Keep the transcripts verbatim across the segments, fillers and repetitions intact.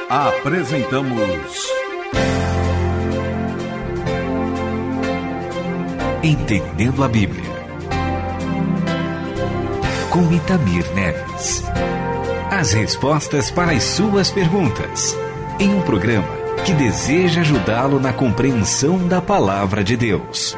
Apresentamos Entendendo a Bíblia, com Itamir Neves. As respostas para as suas perguntas, em um programa que deseja ajudá-lo na compreensão da Palavra de Deus.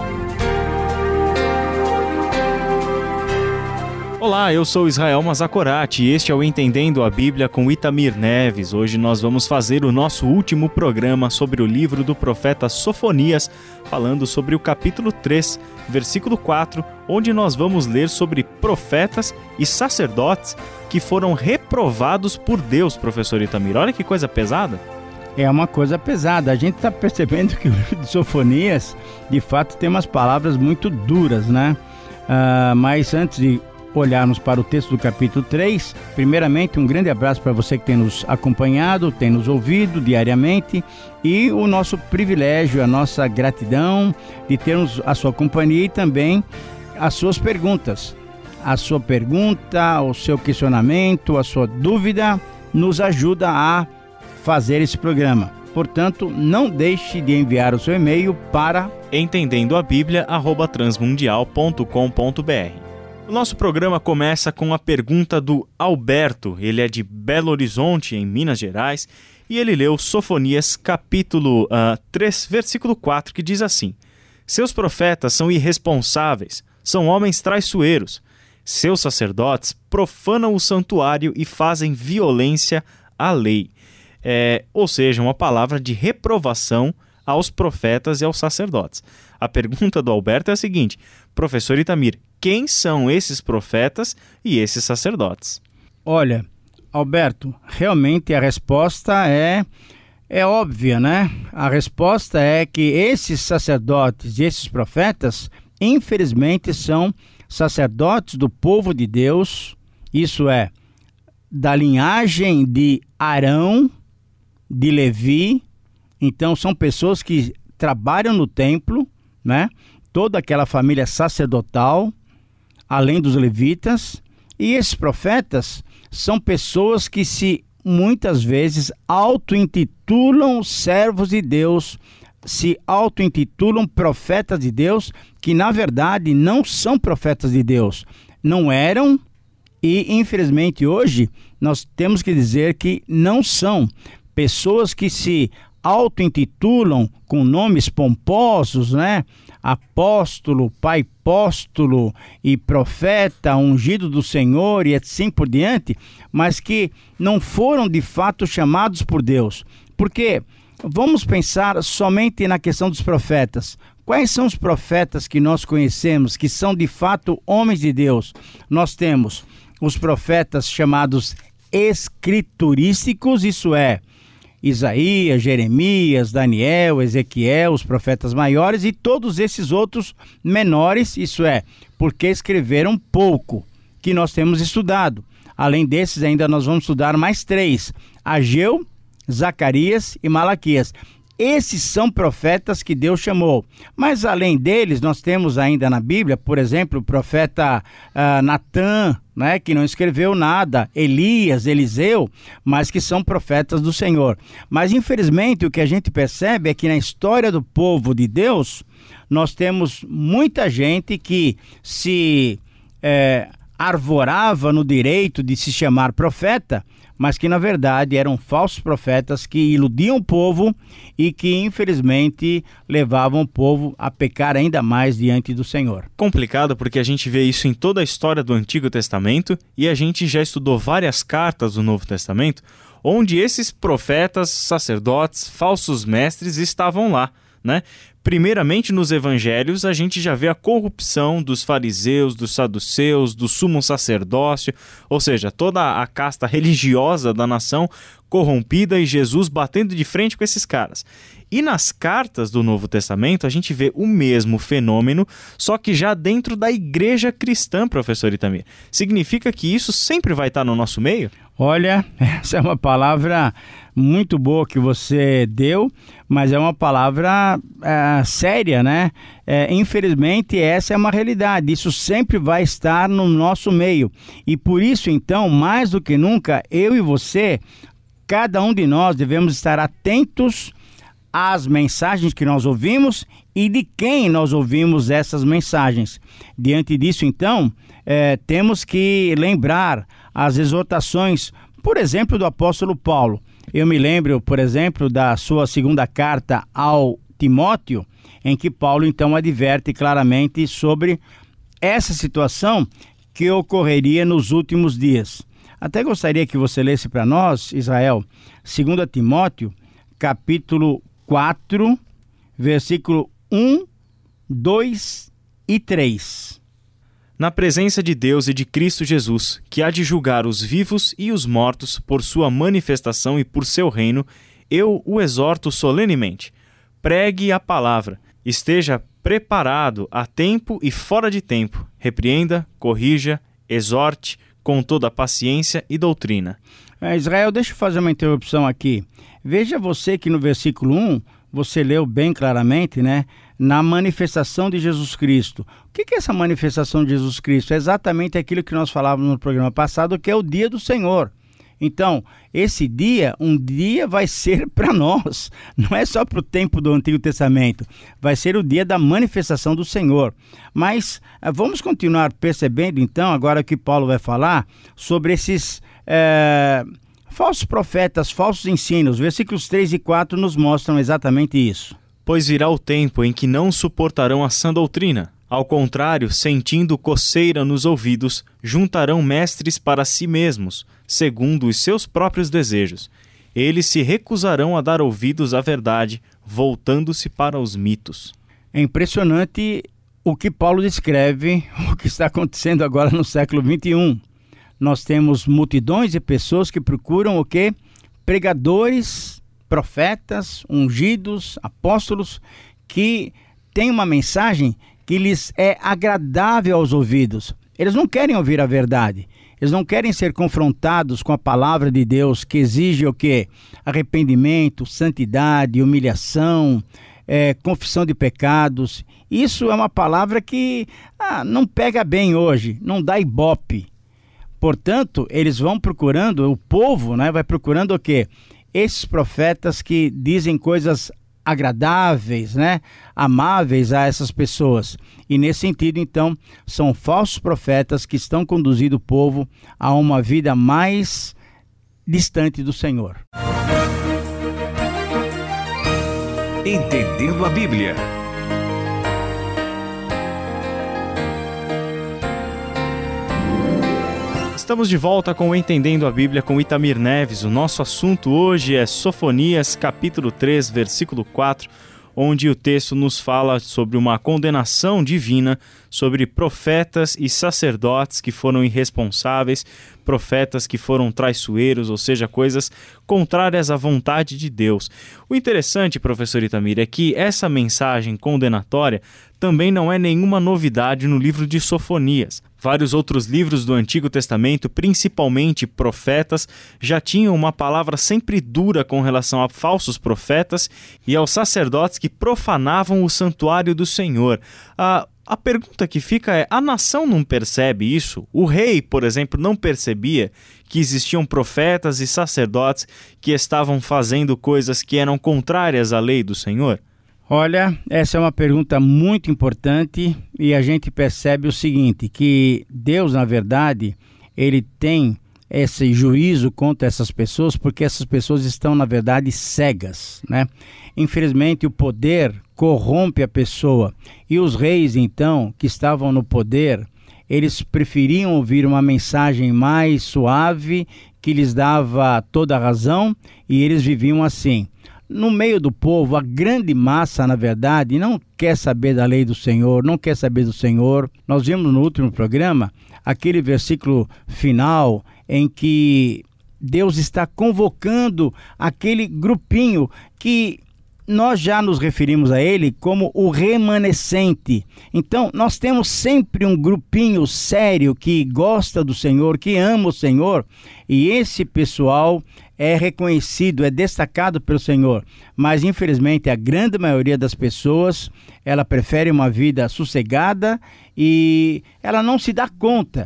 Olá, eu sou Israel Mazakorati e este é o Entendendo a Bíblia com Itamir Neves. Hoje nós vamos fazer o nosso último programa sobre o livro do profeta Sofonias, falando sobre o capítulo três, versículo quatro, onde nós vamos ler sobre profetas e sacerdotes que foram reprovados por Deus, professor Itamir. Olha que coisa pesada. É uma coisa pesada. A gente está percebendo que o livro de Sofonias, de fato, tem umas palavras muito duras, né? Uh, mas antes de olharmos para o texto do capítulo três, primeiramente um grande abraço para você que tem nos acompanhado, tem nos ouvido diariamente, e o nosso privilégio, a nossa gratidão de termos a sua companhia e também as suas perguntas. A sua pergunta, o seu questionamento, a sua dúvida nos ajuda a fazer esse programa. Portanto, não deixe de enviar o seu e-mail para entendendo a bíblia arroba transmundial ponto com ponto b r. O nosso programa começa com a pergunta do Alberto. Ele é de Belo Horizonte, em Minas Gerais, e ele leu Sofonias capítulo uh, três, versículo quatro, que diz assim: seus profetas são irresponsáveis, são homens traiçoeiros. Seus sacerdotes profanam o santuário e fazem violência à lei. É, ou seja, uma palavra de reprovação aos profetas e aos sacerdotes. A pergunta do Alberto é a seguinte: professor Itamir, quem são esses profetas e esses sacerdotes? Olha, Alberto, realmente a resposta é, é óbvia, né? A resposta é que esses sacerdotes e esses profetas, infelizmente, são sacerdotes do povo de Deus, isso é, da linhagem de Arão, de Levi. Então são pessoas que trabalham no templo, né? Toda aquela família sacerdotal, além dos levitas. E esses profetas são pessoas que se muitas vezes auto-intitulam servos de Deus, se auto-intitulam profetas de Deus, que na verdade não são profetas de Deus, não eram, e infelizmente hoje nós temos que dizer que não são. Pessoas que se auto-intitulam com nomes pomposos, né? Apóstolo, pai apóstolo e profeta, ungido do Senhor e assim por diante, mas que não foram de fato chamados por Deus. Porque vamos pensar somente na questão dos profetas. Quais são os profetas que nós conhecemos, que são de fato homens de Deus? Nós temos os profetas chamados escriturísticos, isso é, Isaías, Jeremias, Daniel, Ezequiel, os profetas maiores e todos esses outros menores, isso é, porque escreveram pouco, que nós temos estudado. Além desses, ainda nós vamos estudar mais três: Ageu, Zacarias e Malaquias. Esses são profetas que Deus chamou. Mas além deles, nós temos ainda na Bíblia, por exemplo, o profeta uh, Natã, né, que não escreveu nada, Elias, Eliseu, mas que são profetas do Senhor. Mas infelizmente o que a gente percebe é que na história do povo de Deus, nós temos muita gente que se é, arvorava no direito de se chamar profeta, mas que na verdade eram falsos profetas que iludiam o povo e que infelizmente levavam o povo a pecar ainda mais diante do Senhor. Complicado, porque a gente vê isso em toda a história do Antigo Testamento e a gente já estudou várias cartas do Novo Testamento onde esses profetas, sacerdotes, falsos mestres estavam lá, né? Primeiramente, nos evangelhos, a gente já vê a corrupção dos fariseus, dos saduceus, do sumo sacerdócio, ou seja, toda a casta religiosa da nação corrompida e Jesus batendo de frente com esses caras. E nas cartas do Novo Testamento, a gente vê o mesmo fenômeno, só que já dentro da igreja cristã, professor Itamir. Significa que isso sempre vai estar no nosso meio? Olha, essa é uma palavra muito boa que você deu, mas é uma palavra é, séria, né? É, infelizmente, essa é uma realidade. Isso sempre vai estar no nosso meio. E por isso, então, mais do que nunca, eu e você cada um de nós devemos estar atentos às mensagens que nós ouvimos e de quem nós ouvimos essas mensagens. Diante disso, então, é, temos que lembrar as exortações, por exemplo, do apóstolo Paulo. Eu me lembro, por exemplo, da sua segunda carta ao Timóteo, em que Paulo, então, adverte claramente sobre essa situação que ocorreria nos últimos dias. Até gostaria que você lesse para nós, Israel, segunda Timóteo, capítulo quatro, versículo um, dois e três. Na presença de Deus e de Cristo Jesus, que há de julgar os vivos e os mortos por sua manifestação e por seu reino, eu o exorto solenemente. Pregue a palavra, esteja preparado a tempo e fora de tempo, repreenda, corrija, exorte, com toda a paciência e doutrina. É, Israel, deixa eu fazer uma interrupção aqui. Veja você que no versículo um, você leu bem claramente, né? Na manifestação de Jesus Cristo. O que é essa manifestação de Jesus Cristo? É exatamente aquilo que nós falávamos no programa passado, que é o dia do Senhor. Então, esse dia, um dia vai ser para nós, não é só para o tempo do Antigo Testamento, vai ser o dia da manifestação do Senhor. Mas vamos continuar percebendo então, agora que Paulo vai falar, sobre esses é, falsos profetas, falsos ensinos. Versículos três e quatro nos mostram exatamente isso. Pois virá o tempo em que não suportarão a sã doutrina. Ao contrário, sentindo coceira nos ouvidos, juntarão mestres para si mesmos, segundo os seus próprios desejos. Eles se recusarão a dar ouvidos à verdade, voltando-se para os mitos. É impressionante o que Paulo descreve, o que está acontecendo agora no século vinte e um. Nós temos multidões de pessoas que procuram o quê? Pregadores, profetas, ungidos, apóstolos, que têm uma mensagem que lhes é agradável aos ouvidos. Eles não querem ouvir a verdade. Eles não querem ser confrontados com a palavra de Deus, que exige o quê? Arrependimento, santidade, humilhação, é, confissão de pecados. Isso é uma palavra que ah, não pega bem hoje, não dá ibope. Portanto, eles vão procurando, o povo, né, vai procurando o quê? Esses profetas que dizem coisas agradáveis, né, amáveis a essas pessoas. E nesse sentido, então, são falsos profetas que estão conduzindo o povo a uma vida mais distante do Senhor. Entendendo a Bíblia. Estamos de volta com o Entendendo a Bíblia com Itamir Neves. O nosso assunto hoje é Sofonias, capítulo três, versículo quatro, onde o texto nos fala sobre uma condenação divina sobre profetas e sacerdotes que foram irresponsáveis, profetas que foram traiçoeiros, ou seja, coisas contrárias à vontade de Deus. O interessante, professor Itamir, é que essa mensagem condenatória também não é nenhuma novidade no livro de Sofonias. Vários outros livros do Antigo Testamento, principalmente profetas, já tinham uma palavra sempre dura com relação a falsos profetas e aos sacerdotes que profanavam o santuário do Senhor. A, a pergunta que fica é, a nação não percebe isso? O rei, por exemplo, não percebia que existiam profetas e sacerdotes que estavam fazendo coisas que eram contrárias à lei do Senhor? Olha, essa é uma pergunta muito importante e a gente percebe o seguinte, que Deus, na verdade, ele tem esse juízo contra essas pessoas porque essas pessoas estão, na verdade, cegas, né? Infelizmente, o poder corrompe a pessoa e os reis, então, que estavam no poder, eles preferiam ouvir uma mensagem mais suave que lhes dava toda a razão e eles viviam assim. No meio do povo, a grande massa, na verdade, não quer saber da lei do Senhor, não quer saber do Senhor. Nós vimos no último programa aquele versículo final em que Deus está convocando aquele grupinho que nós já nos referimos a ele como o remanescente. Então, nós temos sempre um grupinho sério que gosta do Senhor, que ama o Senhor, e esse pessoal é reconhecido, é destacado pelo Senhor. Mas, infelizmente, a grande maioria das pessoas, ela prefere uma vida sossegada e ela não se dá conta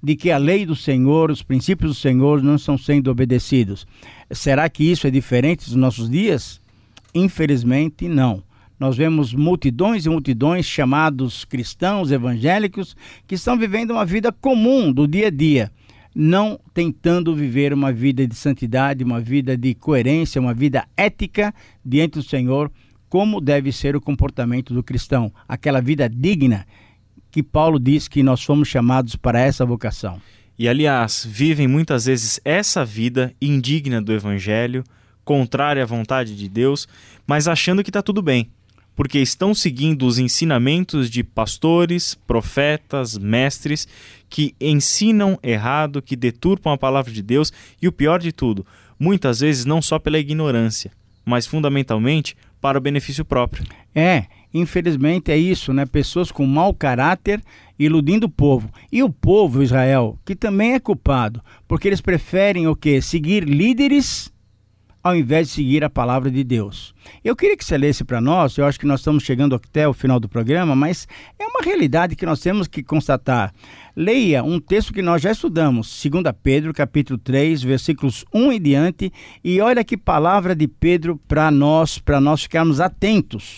de que a lei do Senhor, os princípios do Senhor não estão sendo obedecidos. Será que isso é diferente dos nossos dias? Infelizmente, não. Nós vemos multidões e multidões chamados cristãos evangélicos que estão vivendo uma vida comum do dia a dia, não tentando viver uma vida de santidade, uma vida de coerência, uma vida ética diante do Senhor, como deve ser o comportamento do cristão, aquela vida digna que Paulo diz que nós fomos chamados para essa vocação. E, aliás, vivem muitas vezes essa vida indigna do Evangelho, contrária à vontade de Deus, mas achando que está tudo bem, porque estão seguindo os ensinamentos de pastores, profetas, mestres, que ensinam errado, que deturpam a palavra de Deus e, o pior de tudo, muitas vezes não só pela ignorância, mas fundamentalmente para o benefício próprio. É, infelizmente é isso, né? Pessoas com mau caráter iludindo o povo. E o povo, Israel, que também é culpado, porque eles preferem o quê? Seguir líderes ao invés de seguir a palavra de Deus. Eu queria que você lesse para nós, eu acho que nós estamos chegando até o final do programa, mas é uma realidade que nós temos que constatar. Leia um texto que nós já estudamos, Segunda Pedro, capítulo três, versículos um em diante, e olha que palavra de Pedro para nós, para nós ficarmos atentos.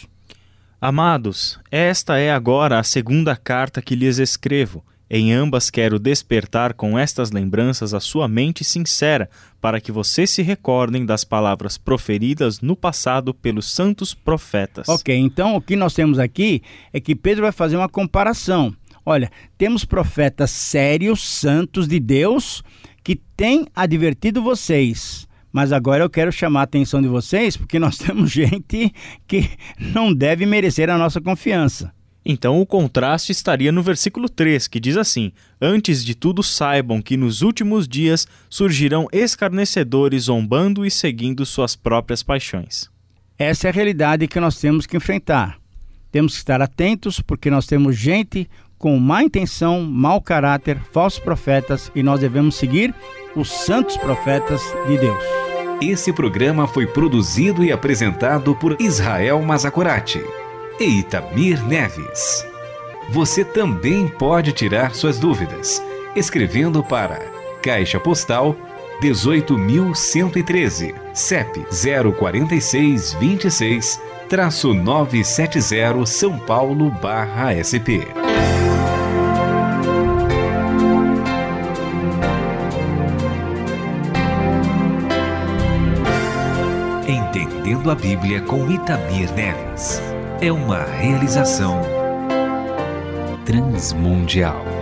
Amados, esta é agora a segunda carta que lhes escrevo. Em ambas quero despertar com estas lembranças a sua mente sincera, para que vocês se recordem das palavras proferidas no passado pelos santos profetas. Ok, então o que nós temos aqui é que Pedro vai fazer uma comparação. Olha, temos profetas sérios, santos de Deus, que têm advertido vocês. Mas agora eu quero chamar a atenção de vocês, porque nós temos gente que não deve merecer a nossa confiança. Então o contraste estaria no versículo três, que diz assim: antes de tudo saibam que nos últimos dias surgirão escarnecedores zombando e seguindo suas próprias paixões. Essa é a realidade que nós temos que enfrentar. Temos que estar atentos porque nós temos gente com má intenção, mau caráter, falsos profetas, e nós devemos seguir os santos profetas de Deus. Esse programa foi produzido e apresentado por Israel Mazakorati e Itamir Neves. Você também pode tirar suas dúvidas escrevendo para Caixa Postal dezoito mil cento e treze, C E P zero quatro seis dois seis, nove sete zero, São Paulo, barra S P. Entendendo a Bíblia com Itamir Neves. É uma realização Transmundial.